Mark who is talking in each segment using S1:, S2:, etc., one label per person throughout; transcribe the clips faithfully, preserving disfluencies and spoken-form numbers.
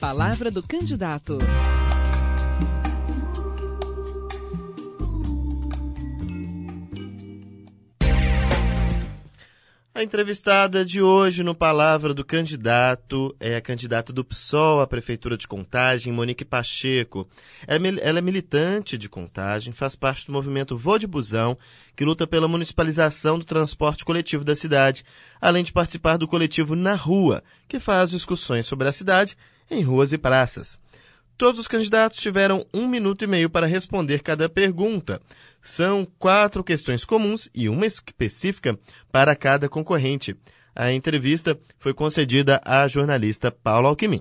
S1: Palavra do Candidato.
S2: A entrevistada de hoje no Palavra do Candidato é a candidata do P SOL à Prefeitura de Contagem, Monique Pacheco. Ela é militante de Contagem, faz parte do movimento Vou de Busão, que luta pela municipalização do transporte coletivo da cidade, além de participar do coletivo Na Rua, que faz discussões sobre a cidade em ruas e praças. Todos os candidatos tiveram um minuto e meio para responder cada pergunta. São quatro questões comuns e uma específica para cada concorrente. A entrevista foi concedida à jornalista Paula Alckmin.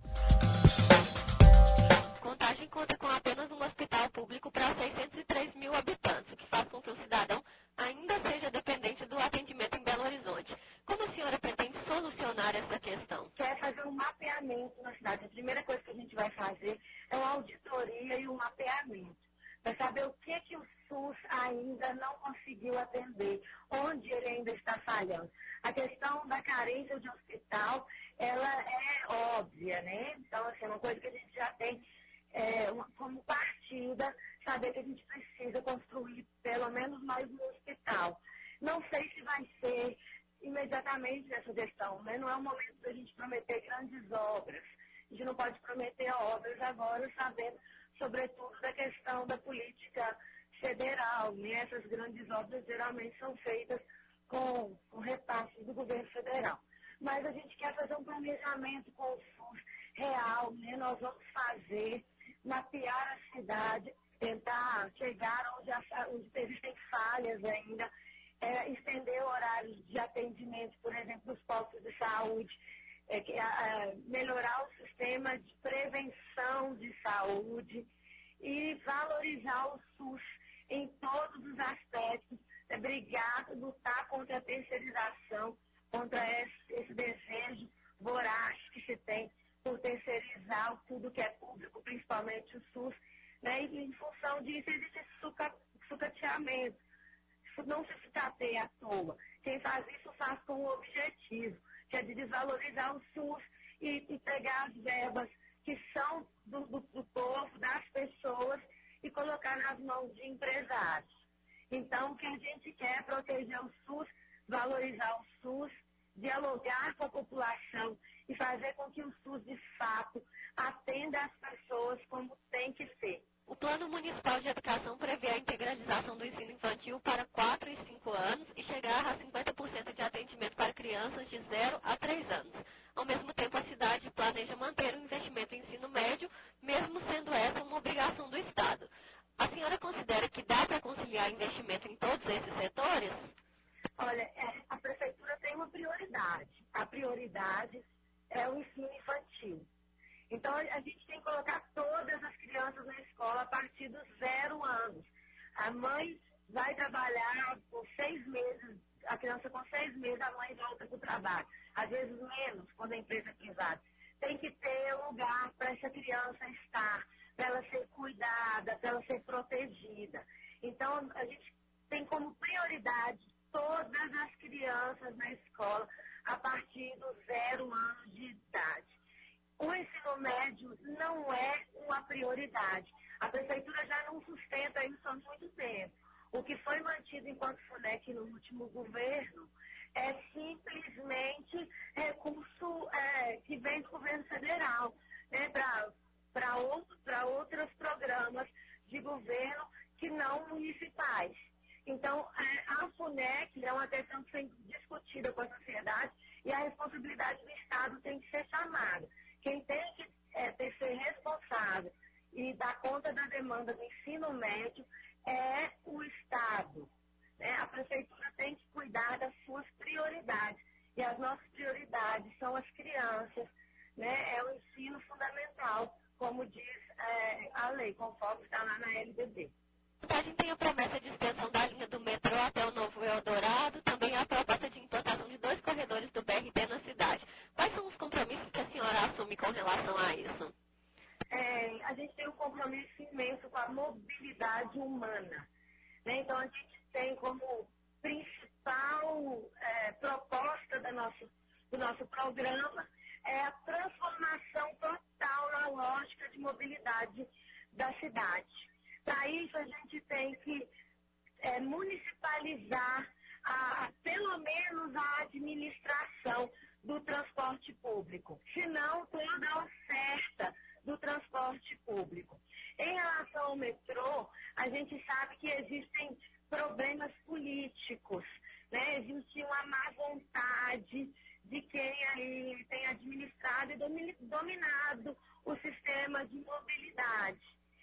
S3: Contagem conta com apenas um hospital público para seiscentos e três mil habitantes, o que faz com que o cidadão ainda seja dependente do atendimento em Belo Horizonte. Como a senhora pretende solucionar essa questão?
S4: Quer fazer um mapeamento na cidade. A primeira coisa que a gente vai fazer é uma auditoria e um mapeamento, para saber o que, que o SUS ainda não conseguiu atender, onde ele ainda está falhando. A questão da carência de hospital, ela é óbvia, né? Então, assim, é uma coisa que a gente já tem é, uma, como partida, saber que a gente precisa construir pelo menos mais um hospital. Não sei se vai ser imediatamente nessa gestão, né? Não é o momento da gente prometer grandes obras. A gente não pode prometer obras agora, sabendo, sobretudo, da questão da política federal, né? Essas grandes obras geralmente são feitas com, com repasses do governo federal. Mas a gente quer fazer um planejamento com o SUS real, né? Nós vamos fazer, mapear a cidade, tentar chegar onde, a, onde existem falhas ainda, é, estender horários de atendimento, por exemplo, dos postos de saúde, é, que, a, melhorar o sistema de prevenção de saúde e valorizar o SUS em todos os aspectos, é, brigar, lutar contra a terceirização, contra esse, esse desejo voraz que se tem por terceirizar tudo que é público, principalmente o SUS, né? E em função disso existe esse suca, sucateamento. Não se sucateia à toa. Quem faz isso faz com o objetivo, que é de desvalorizar o SUS e, e pegar as verbas que são do, do, do povo, das pessoas, e colocar nas mãos de empresários. Então, o que a gente quer é proteger o SUS, valorizar o SUS, dialogar com a população e fazer com que o SUS, de fato, atenda as pessoas como tem que ser.
S3: O Plano Municipal de Educação prevê a integralização do ensino infantil para quatro e cinco anos e chegar a cinquenta por cento de atendimento para crianças de zero a três anos. Ao mesmo tempo, a cidade planeja manter o investimento em ensino médio, mesmo sendo essa uma obrigação do Estado. A senhora considera que dá para conciliar investimento em todos esses setores?
S4: Olha, é, a Prefeitura tem uma prioridade. A prioridade é o ensino infantil. Então, a gente tem que colocar todas as crianças na escola a partir dos zero anos. A mãe vai trabalhar por seis meses, a criança com seis meses, a mãe volta para o trabalho. Às vezes menos, quando a empresa é privada. Tem que ter lugar para essa criança estar, para ela ser cuidada, para ela ser protegida. Então, a gente tem como prioridade todas as crianças na escola a partir dos zero anos de idade. O ensino médio não é uma prioridade. A Prefeitura já não sustenta isso há muito tempo. O que foi mantido enquanto FUNEC no último governo é simplesmente recurso é, que vem do governo federal, né, para outro, outros programas de governo que não municipais. Então, a FUNEC é uma questão que tem discutida com a sociedade e a responsabilidade do Estado tem que ser chamada. Quem tem que é, ter, ser responsável e dar conta da demanda do ensino médio é o Estado. Né? A Prefeitura tem que cuidar das suas prioridades. E as nossas prioridades são as crianças, né? É o ensino fundamental, como diz é, a lei, conforme está lá na L D B.
S3: A gente tem a promessa de extensão da linha do metrô até o Novo Eldorado, também a proposta de implantação de dois corredores do B R T na cidade. Quais são os compromissos que a senhora assume com relação a isso?
S4: É, a gente tem um compromisso imenso com a mobilidade humana. Né? Então, a gente tem como principal é, proposta da nosso, do nosso programa é a transformação total na lógica de mobilidade da cidade. Para isso, a gente tem que é, municipalizar a, pelo menos a administração do transporte público, se não toda a oferta do transporte público. Em relação ao metrô, a gente sabe que existem problemas políticos, né? Existe uma má vontade de quem aí tem administrado e dominado o sistema de mobilidade.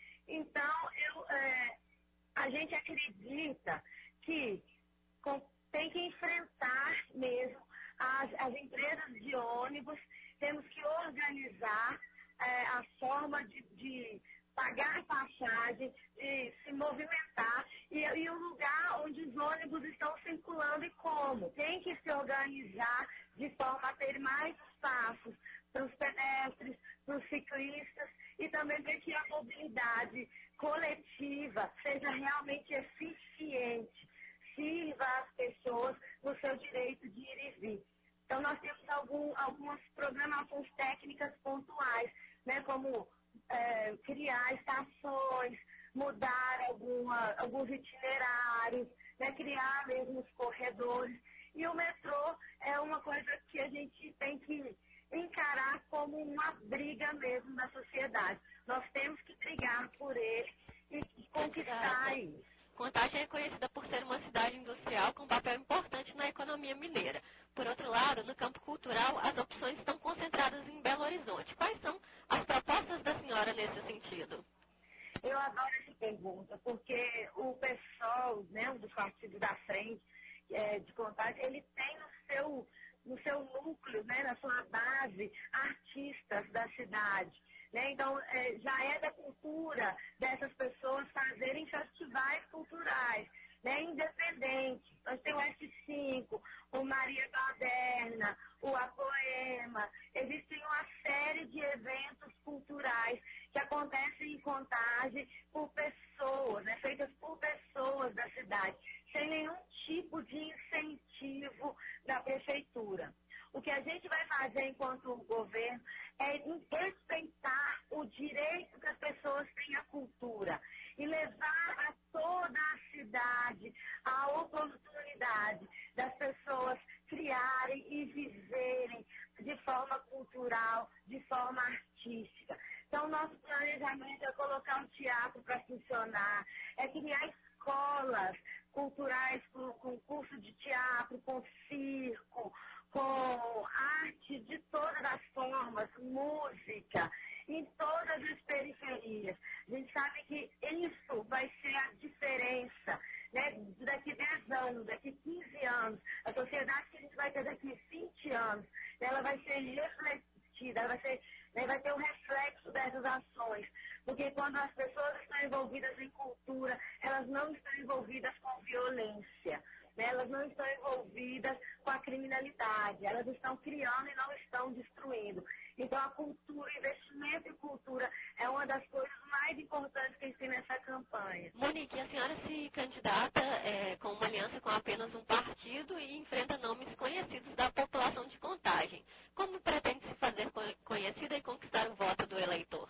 S4: Então, eu, é, a gente acredita que com, tem que enfrentar mesmo as, as empresas de ônibus, temos que organizar é, a forma de, de pagar passagem, de se movimentar e, e o lugar onde os ônibus estão circulando e como. Tem que se organizar de forma a ter mais espaços para os pedestres, para os ciclistas e também para que a mobilidade coletiva seja realmente eficiente, sirva às pessoas no seu direito de ir e vir. Então, nós temos algum, algumas programações técnicas pontuais, né, como é, criar estações, mudar alguma, alguns itinerários, né, criar mesmo os corredores. E o metrô é uma coisa que a gente tem que encarar como uma briga mesmo da sociedade. Nós temos que brigar por ele e conquistar isso.
S3: Contagem é conhecida por ser uma cidade industrial com papel importante na economia mineira. Por outro lado, no campo cultural, as opções estão concentradas em Belo Horizonte. Quais são as propostas da senhora nesse sentido?
S4: Eu adoro essa pergunta, porque o pessoal, né, um dos partidos da frente é, de Contagem, ele tem no seu, no seu núcleo, né, na sua base, artistas da cidade. Né? Então, é, já é da cultura dessas pessoas fazerem festivais culturais, né, independentes. Nós temos o S cinco, o Maria Baderna, o Apoema. Existem uma série de eventos culturais que acontecem em Contagem por pessoas, né, feitas por pessoas da cidade, sem nenhum tipo de incentivo da prefeitura. O que a gente vai fazer enquanto governo é respeitar o direito que as pessoas têm à cultura e levar a toda a cidade a oportunidade das pessoas criarem e viverem de forma cultural, de forma artística. Então, nosso planejamento é colocar um teatro para funcionar, é criar escolas culturais com, com curso de teatro, com circo, com arte de todas as formas, música, em todas as periferias. A gente sabe que isso vai ser a diferença, né? Daqui a dez anos, daqui a quinze anos, a sociedade que a gente vai ter daqui a vinte anos, ela vai ser refletida, ela vai, ser, né, vai ter um reflexo dessas ações. Porque quando as pessoas estão envolvidas em cultura, elas não estão envolvidas com violência. Elas não estão envolvidas com a criminalidade, elas estão criando e não estão destruindo. Então, a cultura, investimento em cultura é uma das coisas mais importantes que a gente tem nessa campanha.
S3: Monique, a senhora se candidata é, com uma aliança com apenas um partido e enfrenta nomes conhecidos da população de Contagem. Como pretende se fazer conhecida e conquistar o voto do eleitor?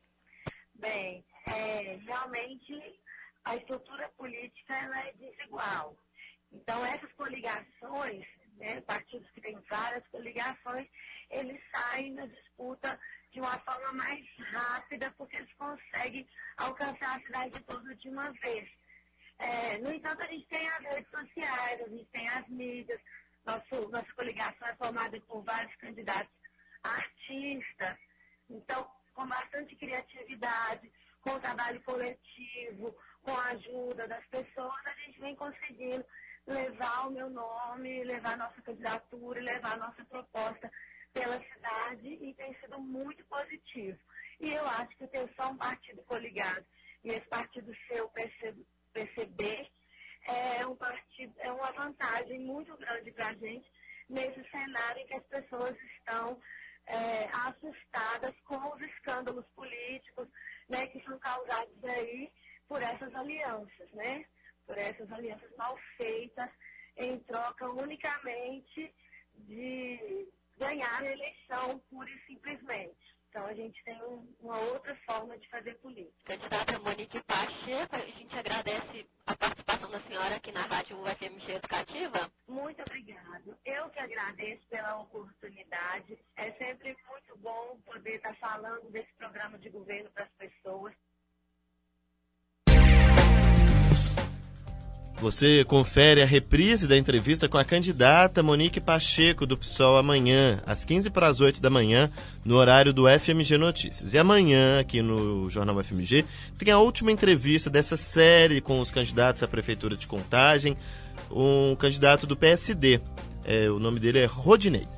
S4: Bem, é, realmente a estrutura política ela é desigual. Então, essas coligações, né, partidos que têm várias coligações, eles saem na disputa de uma forma mais rápida, porque eles conseguem alcançar a cidade toda de uma vez. É, no entanto, a gente tem as redes sociais, a gente tem as mídias, nosso, nossa coligação é formada por vários candidatos artistas, então, com bastante criatividade, com trabalho coletivo, com a ajuda das pessoas, a gente vem conseguindo levar o meu nome, levar a nossa candidatura, levar a nossa proposta pela cidade e tem sido muito positivo. E eu acho que ter só um partido coligado e esse partido ser o P C B é, um partido, é uma vantagem muito grande para a gente nesse cenário em que as pessoas estão é, assustadas com os escândalos políticos, né, que são causados aí por essas alianças, né? por essas alianças mal feitas, em troca unicamente de, ganhar a eleição pura e simplesmente. Então, a gente tem um, uma outra forma de fazer política.
S3: Candidata Monique Pacheco, a gente agradece a participação da senhora aqui na Rádio U F M G Educativa.
S4: Muito obrigado. Eu que agradeço pela oportunidade. É sempre muito bom poder estar falando desse programa de governo para as pessoas.
S2: Você confere a reprise da entrevista com a candidata Monique Pacheco, do P SOL, amanhã, às quinze para as oito da manhã, no horário do F M G Notícias. E amanhã, aqui no Jornal F M G, tem a última entrevista dessa série com os candidatos à Prefeitura de Contagem, um candidato do P S D. É, o nome dele é Rodinei.